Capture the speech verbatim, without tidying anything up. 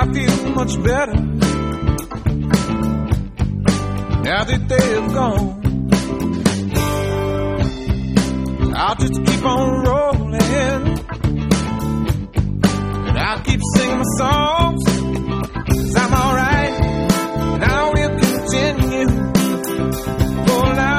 I feel much better now that they're gone. I'll just keep on rolling, and I'll keep singing my songs, 'cause I'm alright, and I will continue. Oh, now